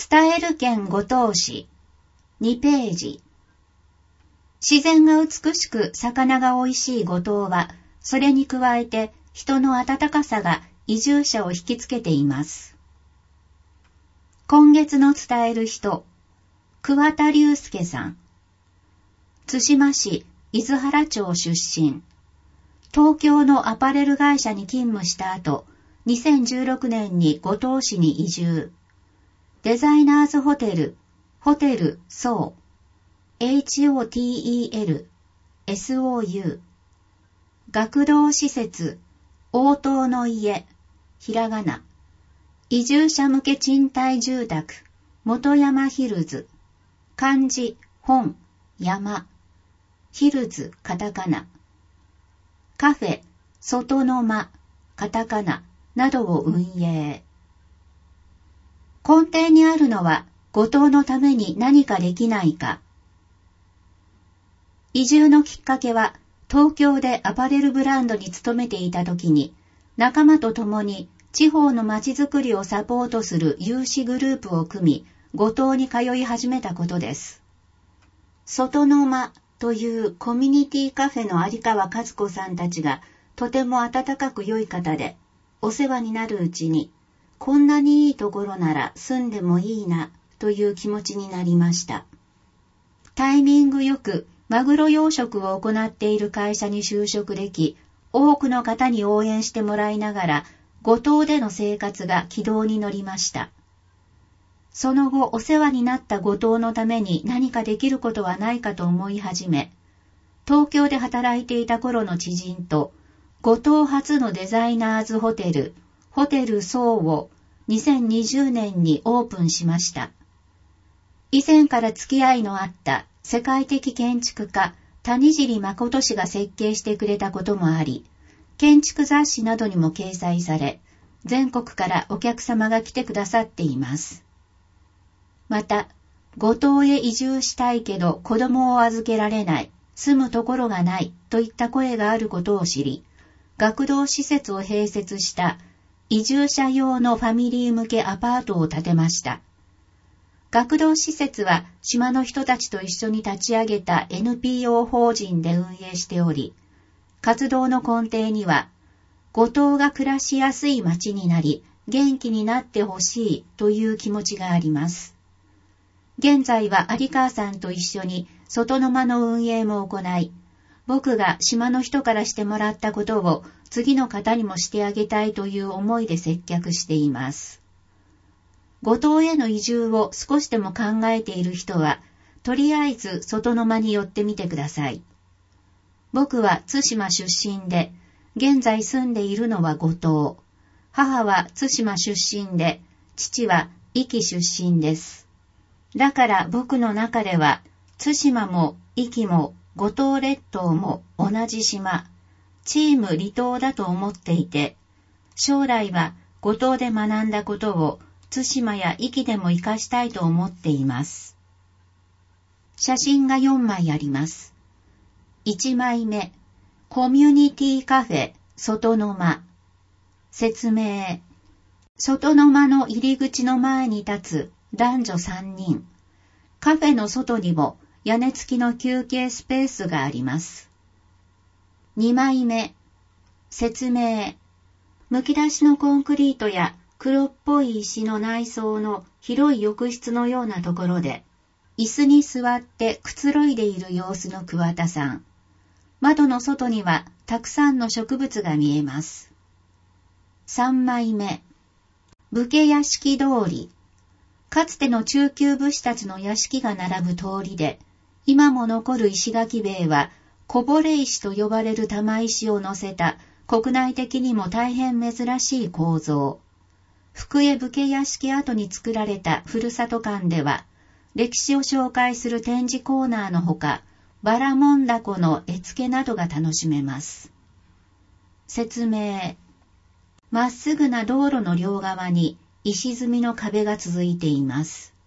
伝える県五島市2ページ。自然が美しく魚が美味しい五島は、それに加えて人の温かさが移住者を引きつけています。今月の伝える人、桑田隆介さん。対馬市伊豆原町出身。東京のアパレル会社に勤務した後、2016年に五島市に移住。デザイナーズホテルSOU、HOTEL、SOU。学童施設、応答の家、ひらがな。移住者向け賃貸住宅、元山ヒルズ。漢字、本、山。ヒルズ、カタカナ。カフェ、外の間、カタカナ、などを運営。根底にあるのは、五島のために何かできないか。移住のきっかけは、東京でアパレルブランドに勤めていた時に、仲間と共に地方の街づくりをサポートする有志グループを組み、五島に通い始めたことです。外の間というコミュニティカフェの有川和子さんたちがとても温かく良い方で、お世話になるうちに、こんなにいいところなら住んでもいいなという気持ちになりました。タイミングよくマグロ養殖を行っている会社に就職でき、多くの方に応援してもらいながら、五島での生活が軌道に乗りました。その後お世話になった五島のために何かできることはないかと思い始め、東京で働いていた頃の知人と、五島初のデザイナーズホテルSOUを2020年にオープンしました。以前から付き合いのあった世界的建築家谷尻誠氏が設計してくれたこともあり、建築雑誌などにも掲載され、全国からお客様が来てくださっています。また、五島へ移住したいけど子供を預けられない、住むところがないといった声があることを知り、学童施設を併設した移住者用のファミリー向けアパートを建てました。学童施設は島の人たちと一緒に立ち上げた NPO 法人で運営しており、活動の根底には、五島が暮らしやすい町になり、元気になってほしいという気持ちがあります。現在は有川さんと一緒に外の間の運営も行い、僕が島の人からしてもらったことを次の方にもしてあげたいという思いで接客しています。五島への移住を少しでも考えている人は、とりあえず外の間に寄ってみてください。僕は対馬出身で、現在住んでいるのは五島。母は対馬出身で、父は壱岐出身です。だから僕の中では、対馬も壱岐も五島列島も同じ島、チーム離島だと思っていて、将来は五島で学んだことを対馬や壱岐でも活かしたいと思っています。写真が4枚あります。1枚目、コミュニティカフェ外の間。説明。外の間の入り口の前に立つ男女3人。カフェの外にも屋根付きの休憩スペースがあります。2枚目。説明。むき出しのコンクリートや黒っぽい石の内装の広い浴室のようなところで、椅子に座ってくつろいでいる様子の桑田さん。窓の外にはたくさんの植物が見えます。3枚目。武家屋敷通り。かつての中級武士たちの屋敷が並ぶ通りで、今も残る石垣塀は、こぼれ石と呼ばれる玉石を乗せた国内的にも大変珍しい構造。福江武家屋敷跡に作られたふるさと館では、歴史を紹介する展示コーナーのほか、バラモンダコの絵付けなどが楽しめます。説明。まっすぐな道路の両側に石積みの壁が続いています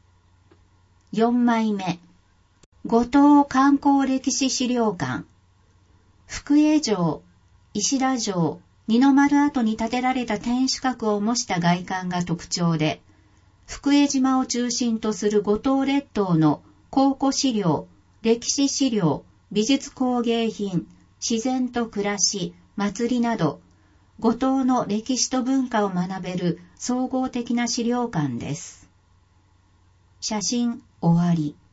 。4枚目。五島観光歴史資料館。福江城、石田城、二の丸跡に建てられた天守閣を模した外観が特徴で、 福江島を中心とする五島列島の考古資料、歴史資料、美術工芸品、自然と暮らし、祭りなど、五島の歴史と文化を学べる総合的な資料館です。写真終わり。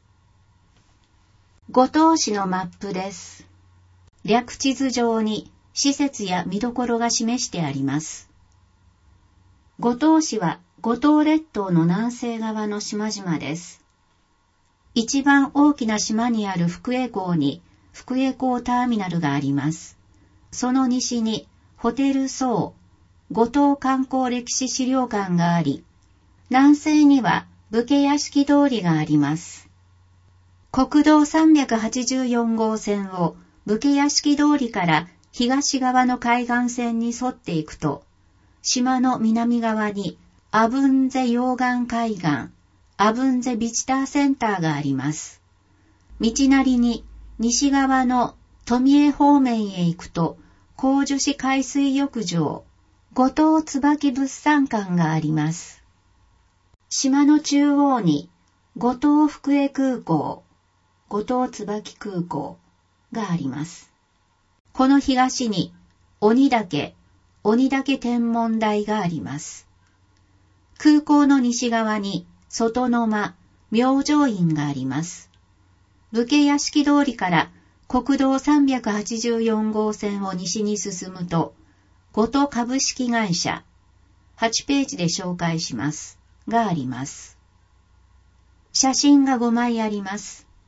五島市のマップです。略地図上に施設や見どころが示してあります。五島市は五島列島の南西側の島々です。一番大きな島にある福江港に福江港ターミナルがあります。その西にホテル荘、五島観光歴史資料館があり、南西には武家屋敷通りがあります。国道384号線を武家屋敷通りから東側の海岸線に沿っていくと、島の南側にアブンゼ溶岩海岸、アブンゼビジターセンターがあります。道なりに西側の富江方面へ行くと、高樹市海水浴場、五島椿物産館があります。島の中央に五島福江空港、五島椿空港があります。この東に鬼岳天文台があります。空港の西側に外の間、明星院があります。武家屋敷通りから国道384号線を西に進むと、五島株式会社、8ページで紹介します、があります。写真が5枚あります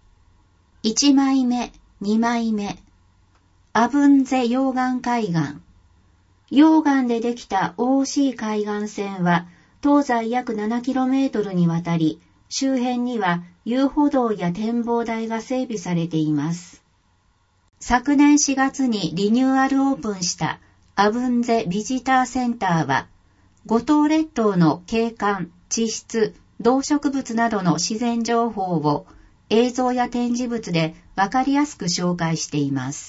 。1枚目、2枚目。アブンゼ溶岩海岸。溶岩でできた大しい海岸線は、東西約 7km にわたり、周辺には遊歩道や展望台が整備されています。昨年4月にリニューアルオープンしたアブンゼビジターセンターは、五島列島の景観、地質、動植物などの自然情報を映像や展示物でわかりやすく紹介しています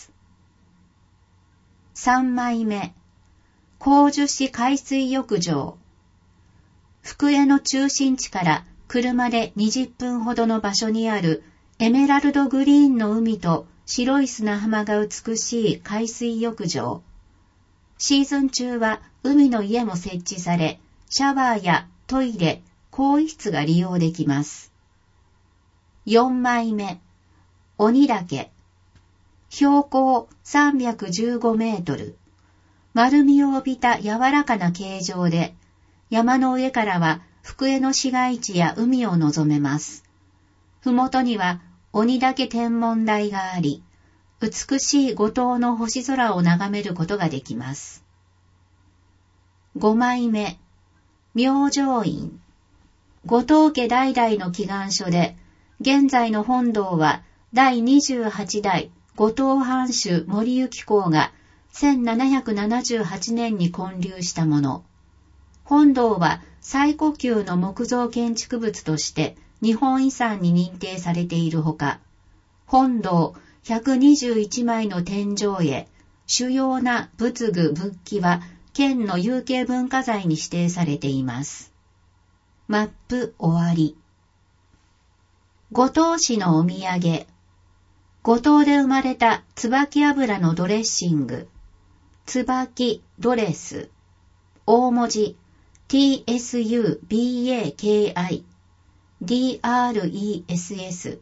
。3枚目、高樹市海水浴場。福江の中心地から車で20分ほどの場所にあるエメラルドグリーンの海と白い砂浜が美しい海水浴場。シーズン中は海の家も設置され、シャワーやトイレ、更衣室が利用できます。4枚目、鬼岳。標高315メートル。丸みを帯びた柔らかな形状で、山の上からは福江の市街地や海を望めます。ふもとには鬼岳天文台があり、美しい五島の星空を眺めることができます。5枚目、明星院。五島家代々の祈願所で、現在の本堂は第28代五島藩主森行公が1778年に建立したもの。本堂は最古級の木造建築物として日本遺産に認定されているほか、本堂121枚の天井絵、主要な仏具仏器は県の有形文化財に指定されています。マップ終わり。五島市のお土産。五島で生まれた椿油のドレッシング。椿ドレス。大文字 TSUBAKI DRESS。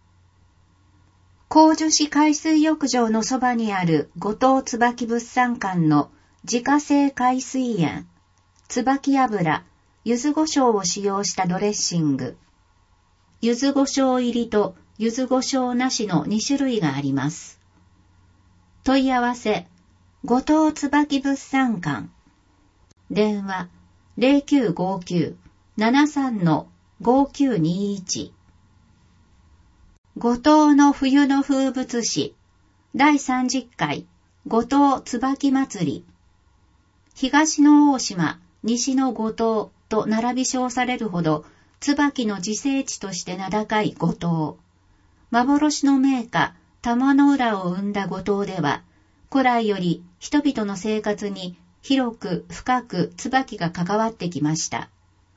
高樹市海水浴場のそばにある五島椿物産館の自家製海水塩、椿油、柚子胡椒を使用したドレッシング。柚子胡椒入りと柚子胡椒なしの2種類があります。問い合わせ、五島椿物産館。電話、0959-73-5921。五島の冬の風物詩、第30回五島椿祭り。東の大島、西の五島と並び称されるほど、椿の自生地として名高い五島。幻の名花、玉の浦を生んだ五島では、古来より人々の生活に広く深く椿が関わってきました。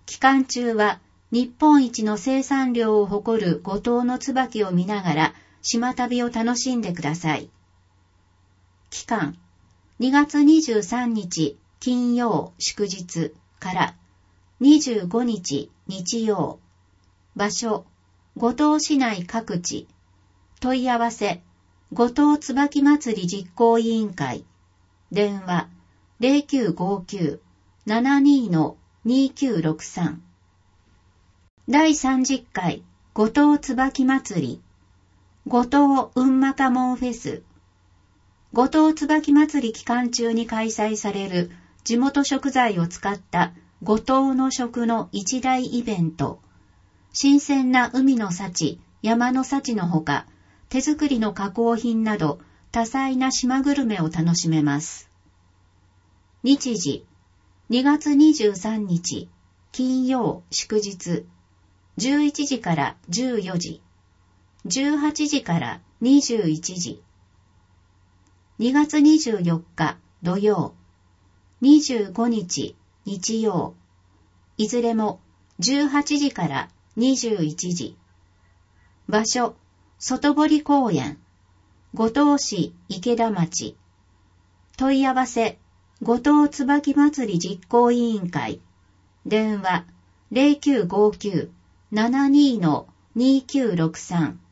期間中は日本一の生産量を誇る五島の椿を見ながら島旅を楽しんでください。期間、2月23日金曜祝日から25日日曜。場所、五島市内各地。問い合わせ、五島椿祭り実行委員会。電話、0959-72-2963。第30回五島椿祭り。五島うんまかもんフェス。五島椿祭り期間中に開催される地元食材を使った五島の食の一大イベント。新鮮な海の幸、山の幸のほか、手作りの加工品など多彩な島グルメを楽しめます。日時、2月23日金曜祝日、11時から14時、18時から21時。2月24日土曜、25日日曜、いずれも18時から21時。場所、外堀公園、五島市池田町。問い合わせ、五島椿祭り実行委員会。電話、0959-72-2963。